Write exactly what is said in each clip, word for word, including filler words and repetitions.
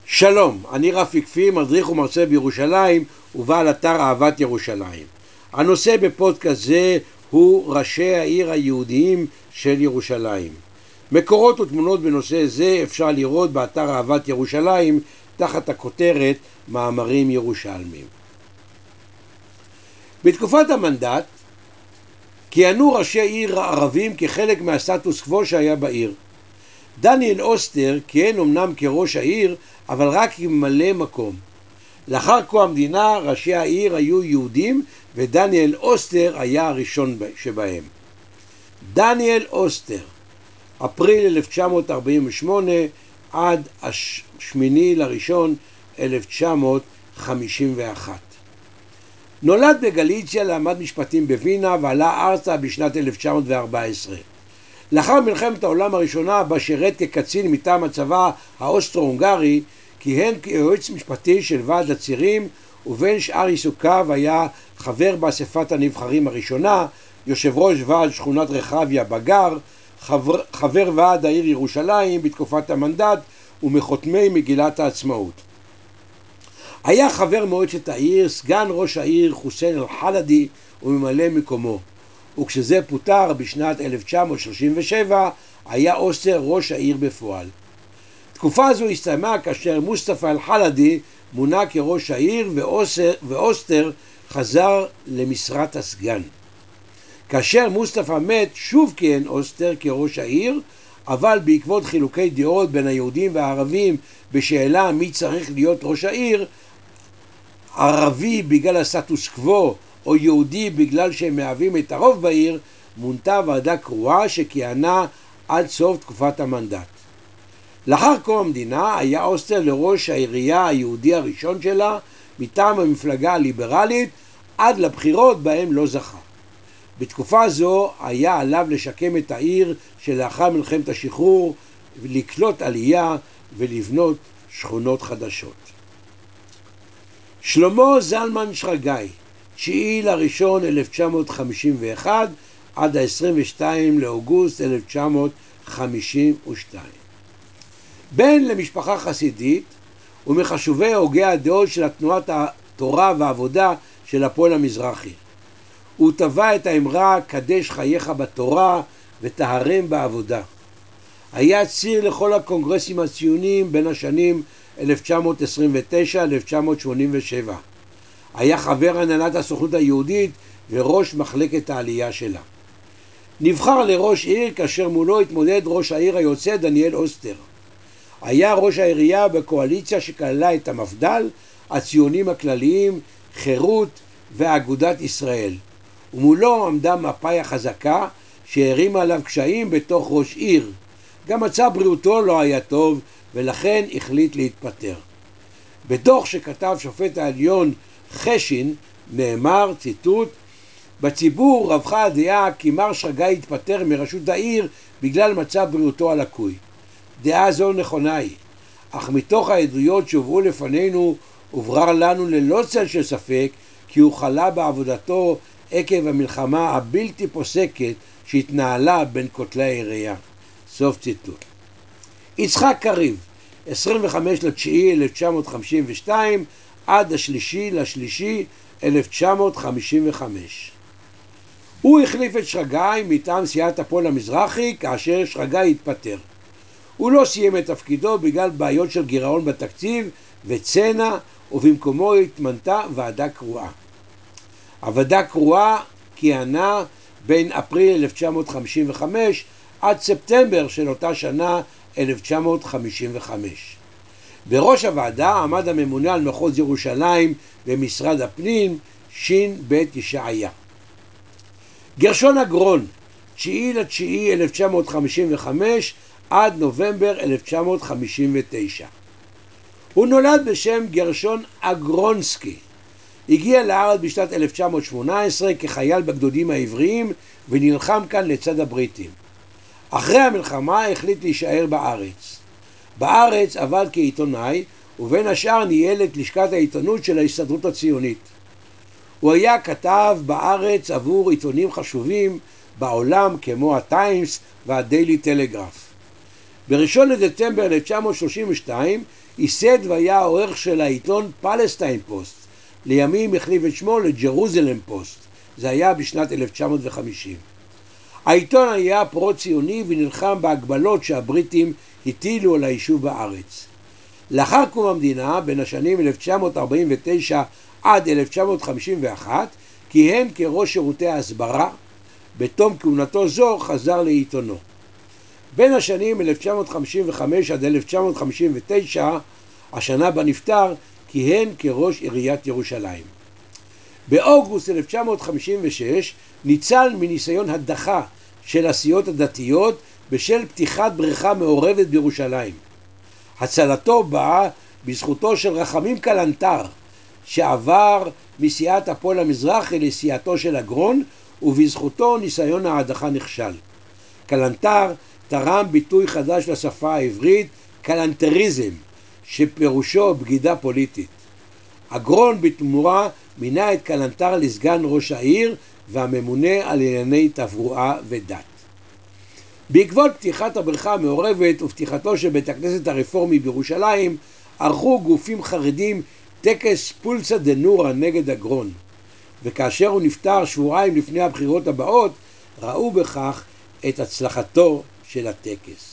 שלום, אני רפי כפיר, מדריך ומרצה בירושלים ובעל אתר אהבת ירושלים. הנושא בפודקאסט זה הוא ראשי העיר היהודיים של ירושלים. מקורות ותמונות בנושא זה אפשר לראות באתר אהבת ירושלים תחת הכותרת מאמרים ירושלמיים. בתקופת המנדט כיהנו ראשי עיר ערבים כחלק מהסטטוס קוו שהיה בעיר. דניאל אוסטר כיהן אמנם כראש העיר, אבל רק עם מלא מקום. לאחר קום המדינה ראשי העיר היו יהודים ודניאל אוסטר היה הראשון שבהם. דניאל אוסטר, אפריל אלף תשע מאות ארבעים ושמונה עד השמיני לראשון אלף תשע מאות חמישים ואחת. נולד בגליציה, למד משפטים בווינה ועלה ארצה בשנת אלף תשע מאות וארבע עשרה. לאחר מלחמת העולם הראשונה בה שירת כקצין מטעם הצבא האוסטרו-הונגרי, כיהן כיועץ משפטי של ועד הצירים, ובין שאר עיסוקיו היה חבר באספת הנבחרים הראשונה, יושב ראש ועד שכונת רחביה בגר, חבר, חבר ועד העיר ירושלים בתקופת המנדט ומחותמי מגילת העצמאות. היה חבר מועצת העיר, סגן ראש העיר חוסיין אל-חלדי וממלא מקומו. וכשזה פוטר בשנת אלף תשע מאות שלושים ושבע היה אוסטר ראש העיר בפועל. תקופה זו הסתיימה כאשר מוסטפא אל-חלדי מונה כראש העיר ואוסטר, ואוסטר חזר למשרת הסגן. כאשר מוסטפא מת שוב כיהן אוסטר כראש העיר, אבל בעקבות חילוקי דעות בין היהודים והערבים בשאלה מי צריך להיות ראש העיר, ערבי בגלל הסטטוס קוו או יהודי בגלל שהם מהווים את הרוב בעיר, מונתה ועדה קרואה שכיהנה עד סוף תקופת המנדט. לאחר קום המדינה היה אוסטר לראש העירייה היהודי הראשון שלה מטעם המפלגה הליברלית עד לבחירות בהם לא זכה. בתקופה זו היה עליו לשקם את העיר שלאחר מלחמת השחרור ולקלוט עלייה ולבנות שכונות חדשות. שלמה זלמן שרגאי, תשיעי לראשון אלף תשע מאות חמישים ואחת עד ה-עשרים ושניים לאוגוסט אלף תשע מאות חמישים ושתיים. בן למשפחה חסידית ומחשובי הוגי הדעות של תנועת התורה והעבודה של הפועל המזרחי. הוא טבע את האמרה קדש חייך בתורה וטהרם בעבודה. היה ציר לכל הקונגרסים הציוניים בין השנים אלף תשע מאות עשרים ותשע עד אלף תשע מאות שמונים ושבע. היה חבר הנהלת הסוכנות היהודית וראש מחלקת העלייה שלה. נבחר לראש עיר כאשר מולו התמודד ראש העיר היוצא דניאל אוסטר. היה ראש העירייה בקואליציה שכללה את המפד"ל, הציונים הכלליים, חירות ואגודת ישראל. ומולו עמדה מפא"י החזקה שהרימה עליו קשיים בתוך ראש עיר. גם מצב בריאותו לא היה טוב ולכן החליט להתפטר. בדוח שכתב שופט העליון חשין נאמר, ציטוט, בציבור רווחה הדעה כי מר שרגאי התפטר מראשות העיר בגלל מצב בריאותו הלקוי. דעה זו נכונה היא, אך מתוך העדויות שהובאו לפנינו הוברר לנו ללא צל של ספק כי הוא חלה בעבודתו עקב המלחמה הבלתי פוסקת שהתנהלה בין כותלי העירייה. סוף ציטוט. יצחק קריב, עשרים וחמישה לתשיעי אלף תשע מאות חמישים ושתיים עד השלישי לשלישי אלף תשע מאות חמישים וחמש. הוא החליף את שרגאי מטעם סיעת הפועל המזרחי כאשר שרגאי התפטר. הוא לא סיים את תפקידו בגלל בעיות של גירעון בתקציב וצנע, ובמקומו התמנתה ועדה קרואה. הוועדה קרואה כיהנה בין אפריל אלף תשע מאות חמישים וחמש עד ספטמבר של אותה שנה אלף תשע מאות חמישים וחמש. בראש הוועדה עמד הממונה על מחוז ירושלים במשרד הפנים, שין בית ישעיה. גרשון אגרון, תשיעי לתשיעי אלף תשע מאות חמישים וחמש עד נובמבר אלף תשע מאות חמישים ותשע. הוא נולד בשם גרשון אגרונסקי. הגיע לארץ בשנת אלף תשע מאות שמונה עשרה כחייל בגדודים העבריים ונלחם כאן לצד הבריטים. אחרי המלחמה החליט להישאר בארץ. בארץ עבד כעיתונאי ובין השאר ניהל את לשכת העיתונות של ההסתדרות הציונית. הוא היה כתב בארץ עבור עיתונים חשובים בעולם כמו הטיימס והדיילי טלגרף. בראשון לדצמבר אלף תשע מאות שלושים ושתיים ייסד והיה העורך של העיתון פלסטיין פוסט, לימים החליף את שמו לג'רוזלם פוסט, זה היה בשנת אלף תשע מאות וחמישים. העיתון היה פרו-ציוני ונלחם בהגבלות שהבריטים הטילו על היישוב בארץ. לאחר קום המדינה, בין השנים אלף תשע מאות ארבעים ותשע עד אלף תשע מאות חמישים ואחת, כיהן כראש שירותי ההסברה. בתום כהונתו זו חזר לעיתונו. בין השנים אלף תשע מאות חמישים וחמש עד אלף תשע מאות חמישים ותשע, השנה בה נפטר, כיהן כראש עיריית ירושלים. באוגוסט אלף תשע מאות חמישים ושש ניצל מניסיון הדחה של הסיעות הדתיות בשל פתיחת בריכה מעורבת בירושלים. הצלתו באה בזכותו של רחמים קלנטר, שעבר מסיעת הפועל המזרחי לסיעתו של אגרון, ובזכותו ניסיון ההדחה נכשל. קלנטר תרם ביטוי חדש לשפה העברית, קלנטריזם, שפירושו בגידה פוליטית. אגרון בתמורה מינה את קלנטר לסגן ראש העיר והממונה על ענייני תברואה ודת. בעקבות פתיחת הבריכה המעורבת ופתיחתו של בית הכנסת הרפורמי בירושלים, ערכו גופים חרדים טקס פולסא דנורא נגד אגרון, וכאשר הוא נפטר שבועיים לפני הבחירות הבאות, ראו בכך את הצלחתו של הטקס.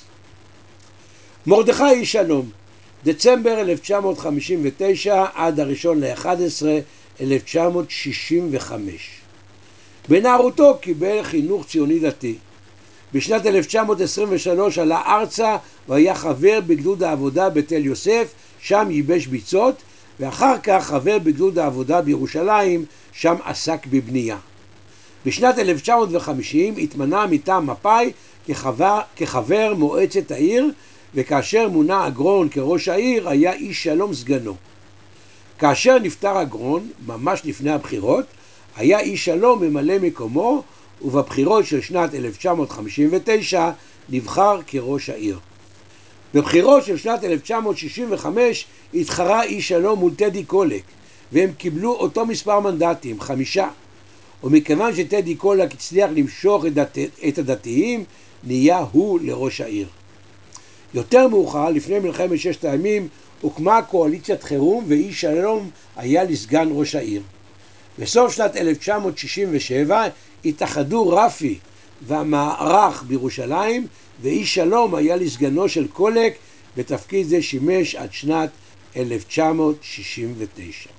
מרדכי איש שלום, דצמבר אלף תשע מאות חמישים ותשע עד הראשון לאחד עשר אלף תשע מאות שישים וחמש. בנערותו קיבל חינוך ציוני דתי. בשנת אלף תשע מאות עשרים ושלוש עלה ארצה והיה חבר בגדוד העבודה בתל יוסף, שם ייבש ביצות, ואחר כך חבר בגדוד העבודה בירושלים, שם עסק בבנייה. בשנת אלף תשע מאות וחמישים התמנה מטעם מפא"י כחבר, כחבר מועצת העיר, וכאשר מונה אגרון כראש העיר היה איש שלום סגנו. כאשר נפטר אגרון, ממש לפני הבחירות, היה איש שלום ממלא מקומו, ובבחירות של שנת אלף תשע מאות חמישים ותשע נבחר כראש העיר. בבחירות של שנת אלף תשע מאות שישים וחמש התחרה איש שלום מול טדי קולק, והם קיבלו אותו מספר מנדטים, חמישה. ומכיוון שטדי קולק הצליח למשוך את, דת... את הדתיים, נהיה הוא לראש העיר. יותר מאוחר, לפני מלחמת ששת הימים, הוקמה קואליציית חירום ואיש שלום היה לסגן ראש העיר. בסוף שנת אלף תשע מאות שישים ושבע התאחדו רפי והמערך בירושלים, ואיש שלום היה לסגנו של קולק, בתפקיד זה שימש עד שנת אלף תשע מאות שישים ותשע.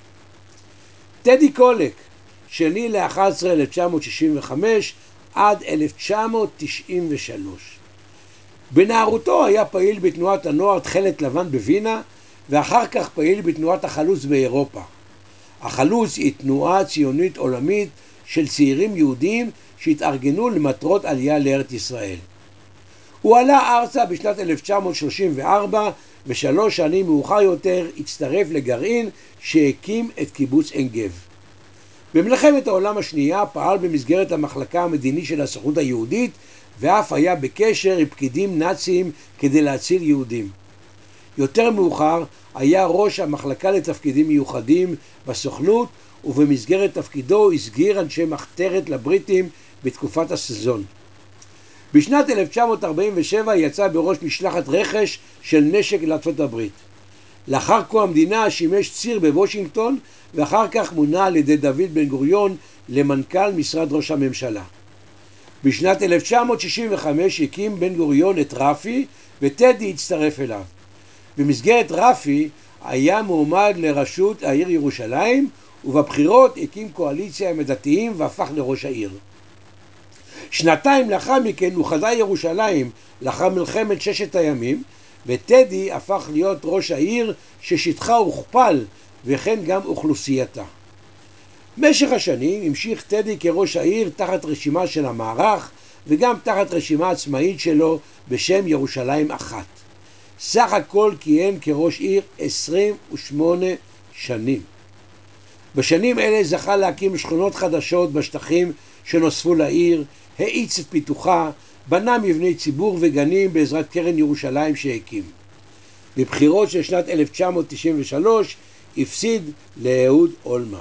טדי קולק, שני ל-אחד עשר אלף תשע מאות שישים וחמש עד אלף תשע מאות תשעים ושלוש. בנערותו היה פעיל בתנועת הנוער תכלת לבן בווינה, ואחר כך פעיל בתנועת החלוץ באירופה. החלוץ היא תנועה ציונית עולמית של צעירים יהודים שהתארגנו למטרות עלייה לארץ ישראל. הוא עלה ארצה בשנת אלף תשע מאות שלושים וארבע, ושלוש שנים מאוחר יותר הצטרף לגרעין שהקים את קיבוץ עין גב. במלחמת העולם השנייה פעל במסגרת המחלקה המדיני של הסוכנות היהודית, ואף היה בקשר עם פקידים נאציים כדי להציל יהודים. יותר מאוחר היה ראש המחלקה לתפקידים מיוחדים בסוכנות, ובמסגרת תפקידו הסגיר אנשי מחתרת לבריטים בתקופת הסזון. בשנת אלף תשע מאות ארבעים ושבע יצא בראש משלחת רכש של נשק לארצות הברית. לאחר קום המדינה שימש ציר בוושינגטון, ואחר כך מונה על ידי דוד בן גוריון למנכ"ל משרד ראש הממשלה. בשנת אלף תשע מאות שישים וחמש הקים בן גוריון את רפי, וטדי הצטרף אליו. במסגרת רפי היה מועמד לראשות העיר ירושלים, ובבחירות הקים קואליציה עם הדתיים והפך לראש העיר. שנתיים לאחר מכן אוחדה ירושלים לאחר מלחמת ששת הימים, וטדי הפך להיות ראש העיר ששטחה הוכפל וכן גם אוכלוסייתה. במשך השנים המשיך טדי כראש העיר תחת רשימה של המערך וגם תחת רשימה עצמאית שלו בשם ירושלים אחת. סך הכל כיהן כראש עיר עשרים ושמונה שנים. בשנים אלה זכה להקים שכונות חדשות בשטחים שנוספו לעיר, האיץ את פיתוחה, בנה מבני ציבור וגנים בעזרת קרן ירושלים שהקים. בבחירות של שנת אלף תשע מאות תשעים ושלוש הפסיד לאהוד אולמרט.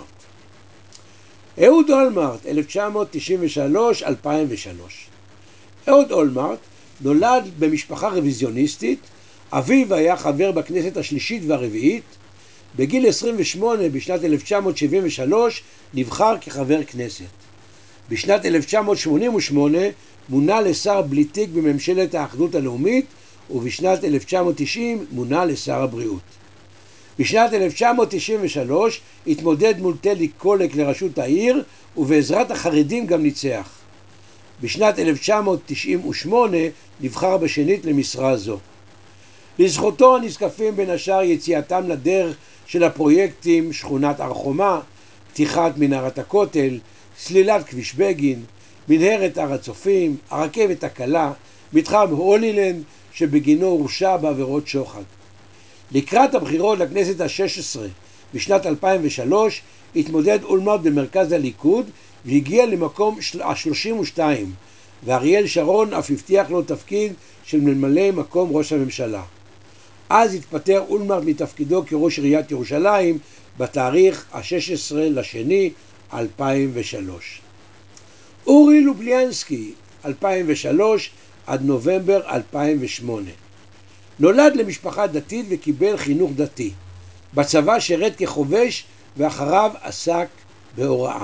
אהוד אולמרט, אלף תשע מאות תשעים ושלוש עד אלפיים ושלוש. אהוד אולמרט נולד במשפחה רוויזיוניסטית, אביו היה חבר בכנסת השלישית והרביעית, בגיל עשרים ושמונה בשנת אלף תשע מאות שבעים ושלוש נבחר כחבר כנסת. בשנת אלף תשע מאות שמונים ושמונה מונה לשר בלי תיק בממשלת האחדות הלאומית, ובשנת אלף תשע מאות תשעים מונה לשר הבריאות. בשנת אלף תשע מאות תשעים ושלוש התמודד מול טדי קולק לראשות העיר, ובעזרת החרדים גם ניצח. בשנת אלף תשע מאות תשעים ושמונה נבחר בשנית למשרה זו. לזכותו נזקפים בין השאר יציאתם לדרך של הפרויקטים שכונת הר חומה, פתיחת מנהרת הכותל, סלילת כביש בגין, מנהרת הר הצופים, הרכבת הקלה, מתחם הולילנד שבגינו הורשע בעבירות שוחד. לקראת הבחירות לכנסת ה-שש עשרה בשנת אלפיים ושלוש התמודד אולמרט במרכז הליכוד והגיע למקום ה-שלושים ושתיים, ואריאל שרון אף הבטיח לו תפקיד של ממלא מקום ראש הממשלה. אז התפטר אולמרט מתפקידו כראש עיריית ירושלים בתאריך ה-שש עשרה לשני אלפיים ושלוש. אורי לובליאנסקי, אלפיים ושלוש עד נובמבר אלפיים ושמונה. נולד למשפחה דתית וקיבל חינוך דתי. בצבא שירת כחובש ואחריו עסק בהוראה.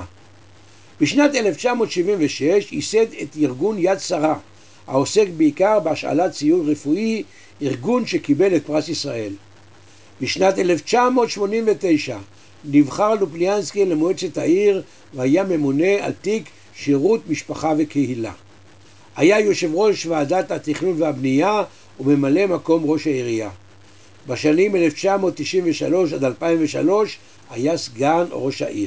בשנת אלף תשע מאות שבעים ושש ייסד את ארגון יד שרה, העוסק בעיקר בהשאלת ציוד רפואי, ארגון שקיבל את פרס ישראל. בשנת אלף תשע מאות שמונים ותשע נבחר לובליאנסקי למועצת העיר והיה ממונה על תיק שירות משפחה וקהילה. היה יושב ראש ועדת התכנון והבנייה וממלא מקום ראש העירייה. בשנים אלף תשע מאות תשעים ושלוש עד אלפיים ושלוש היה סגן ראש העיר.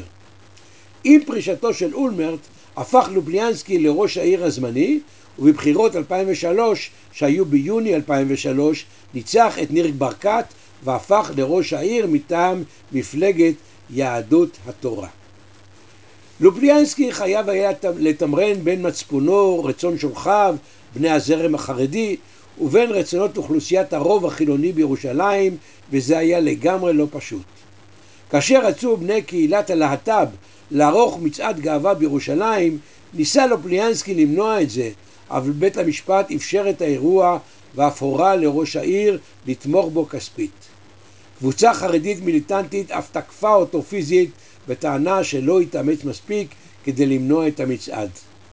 עם פרישתו של אולמרט הפך לובליאנסקי לראש העיר הזמני, ובבחירות אלפיים ושלוש שהיו ביוני אלפיים ושלוש ניצח את ניר ברקת והפך לראש העיר מטעם מפלגת יהדות התורה. לובליאנסקי חייב היה לתמרן בין מצפונו, רצון שולחיו, בני הזרם החרדי, ובין רצונות אוכלוסיית הרוב החילוני בירושלים, וזה היה לגמרי לא פשוט. כאשר רצו בני קהילת הלהט"ב לערוך מצעד גאווה בירושלים, ניסה לובליאנסקי למנוע את זה, אבל בית המשפט אפשר את האירוע ואף הורה לראש העיר לתמוך בו כספית. קבוצה חרדית מיליטנטית אף תקפה אותו פיזית בטענה שלא התאמץ מספיק כדי למנוע את המצעד.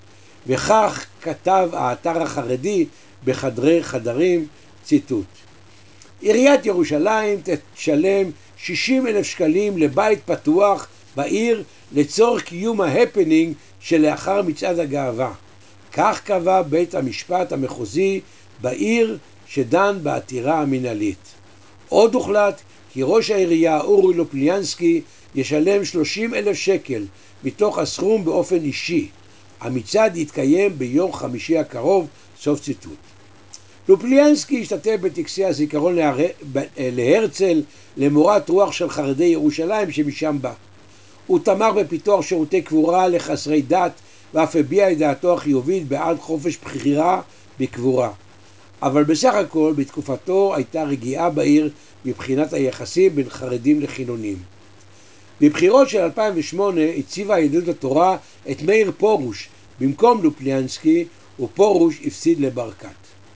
וכך כתב האתר החרדי בחדרי חדרים, ציטוט: עיריית ירושלים תשלם שישים אלף שקלים לבית פתוח בעיר לצורך קיום ההפנינג שלאחר מצעד הגאווה. כך קבע בית המשפט המחוזי בעיר שדן בעתירה המנהלית. עוד הוחלט כי ראש העירייה אורי לובליאנסקי ישלם שלושים אלף שקל מתוך הסכום באופן אישי. המצעד יתקיים ביום חמישי הקרוב, סוף ציטוט. לובליאנסקי השתתף בטקסי הזיכרון להר... להרצל, למורת רוח של חרדי ירושלים שמשם בא. הוא תמך בפיתוח שירותי קבורה לחסרי דת ואף הביע את דעתו החיובית בעד חופש בחירה בקבורה. אבל בסך הכל בתקופתו הייתה רגיעה בעיר מבחינת היחסים בין חרדים לחילונים. בבחירות של אלפיים ושמונה הציבה יהדות התורה את מאיר פרוש במקום לובליאנסקי, ופרוש הפסיד לברקת.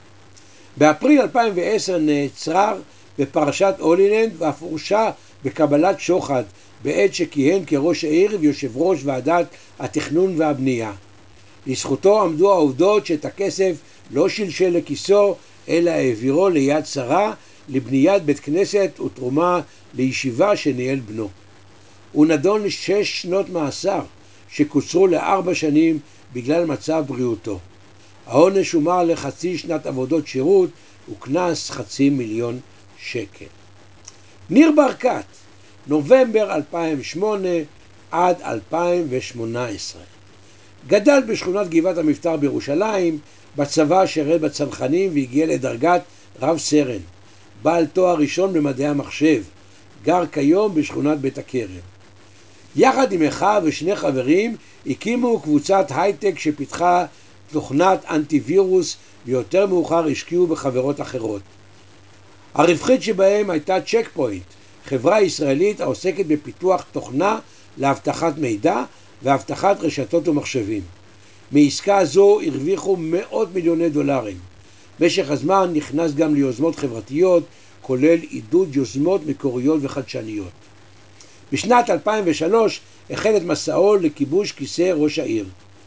באפריל אלפיים ועשר נעצר בפרשת הולילנד ואף הורשע בקבלת שוחד בעת שכיהן כראש העיר ויושב ראש ועדת התכנון והבנייה. לזכותו עמדו העובדות שאת הכסף לא שלשל לכיסו אלא העבירו ליד שרה לבניית בית כנסת ותרומה לישיבה שניהל בנו. הוא נדון לשש שנות מאסר שקוצרו לארבע שנים בגלל מצב בריאותו. העונש הומר לחצי שנת עבודות שירות וקנס חצי מיליון שקל. ניר ברקת, נובמבר אלפיים ושמונה עד אלפיים ושמונה עשרה. גדל בשכונת גבעת המבתר בירושלים, בצבא שירת בצנחנים והגיע לדרגת רב סרן. בעל תואר ראשון במדעי המחשב, גר כיום בשכונת בית הכרם. יחד עם אחיו ושני חברים הקימו קבוצת הייטק שפיתחה תוכנת אנטיווירוס, ויותר מאוחר השקיעו בחברות אחרות. הרווחית שבהם הייתה צ'ק פוינט, חברה ישראלית העוסקת בפיתוח תוכנה לאבטחת מידע ואבטחת רשתות ומחשבים. מעסקה זו הרוויחו מאות מיליוני דולרים. במשך הזמן נכנס גם ליוזמות חברתיות, כולל עידוד יוזמות מקוריות וחדשניות. בשנת אלפיים ושלוש החל את מסעו לכיבוש כיסא ראש העיר.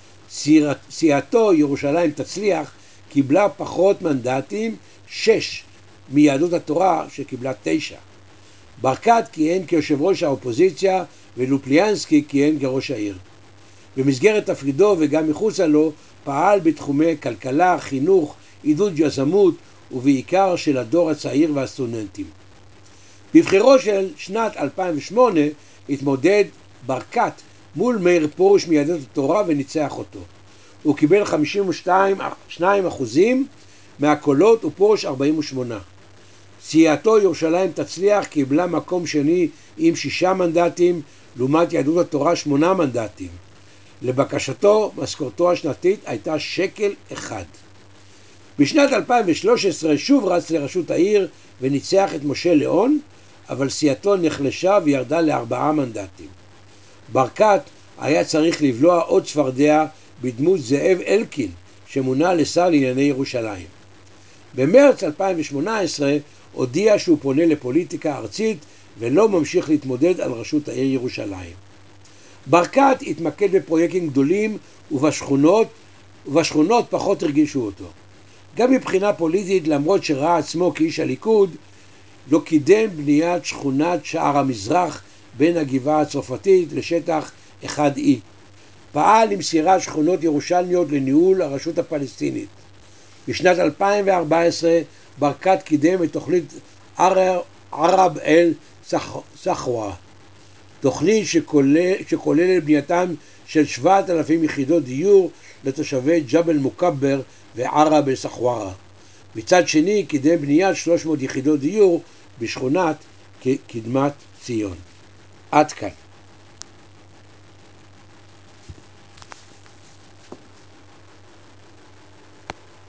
סיעתו ירושלים תצליח קיבלה פחות מנדטים, שש, מיהדות התורה שקיבלה תשע. ברקת כיהן כיושב ראש האופוזיציה ולופליאנסקי כיהן כראש העיר. במסגרת תפקידו וגם מחוצה לו פעל בתחומי כלכלה, חינוך, עידוד יזמות ובעיקר של הדור הצעיר והסטודנטים. בבחירות של שנת אלפיים ושמונה התמודד ברקת מול מאיר פרוש מיהדות התורה וניצח אותו. הוא קיבל חמישים ושניים אחוזים מהקולות ופרוש ארבעים ושמונה. סיעתו ירושלים תצליח קיבלה מקום שני עם שישה מנדטים, לעומת יהדות התורה שמונה מנדטים. לבקשתו, משכורתו השנתית הייתה שקל אחד. בשנת אלפיים ושלוש עשרה שוב רץ לראשות העיר וניצח את משה ליאון, אבל סיעתו נחלשה וירדה לארבעה מנדטים. ברקת היה צריך לבלוע עוד צפרדע בדמות זאב אלקין, שמונה לשר לענייני ירושלים. במרץ אלפיים ושמונה עשרה הודיע שהוא פונה לפוליטיקה ארצית ולא ממשיך להתמודד על ראשות העיר ירושלים. ברקת התמקד בפרויקטים גדולים ובשכונות, ובשכונות פחות הרגישו אותו. גם מבחינה פוליטית, למרות שראה עצמו כאיש הליכוד, לא קידם בניית שכונת שער המזרח בין הגבעה הצרפתית לשטח אחד אי. פעל למסירת שכונות ירושלמיות לניהול הרשות הפלסטינית. בשנת אלפיים וארבע עשרה ברקת קידם את תוכנית ערב אל סחווה, תוכנית שכולל, שכוללת בנייתם של שבעת אלפים יחידות דיור לתושבי ג'בל מוקבר וערב אל סחווה. מצד שני קידם בניית שלוש מאות יחידות דיור בשכונת קדמת ציון. עד כאן.